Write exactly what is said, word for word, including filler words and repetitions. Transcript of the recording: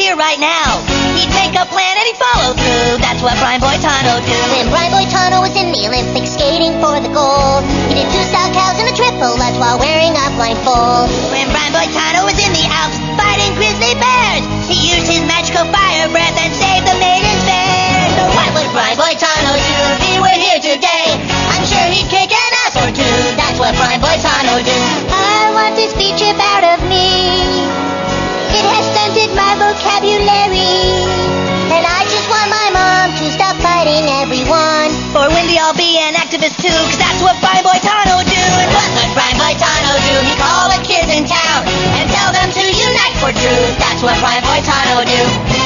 here right now. He'd make a plan and he'd follow through. That's what Brian Boitano do. When Brian Boitano was in the Olympics skating for the gold, he did two style cows and a triple lutz while wearing a blindfold. When Brian Boitano was in the Alps fighting grizzly bears, he used his magical fire breath and saved the maidens fair. So what would Brian Boitano do if he were here today? I'm sure he'd kick an ass or two. That's what Brian Boitano do. I want this speech out of me. It has stunted my vocabulary. And I just want my mom to stop fighting everyone. Or Wendy, I'll be an activist too, cause that's what Brian Boitano do. And what would Brian Boitano do? He'd call the kids in town and tell them to unite for truth. That's what Brian Boitano do.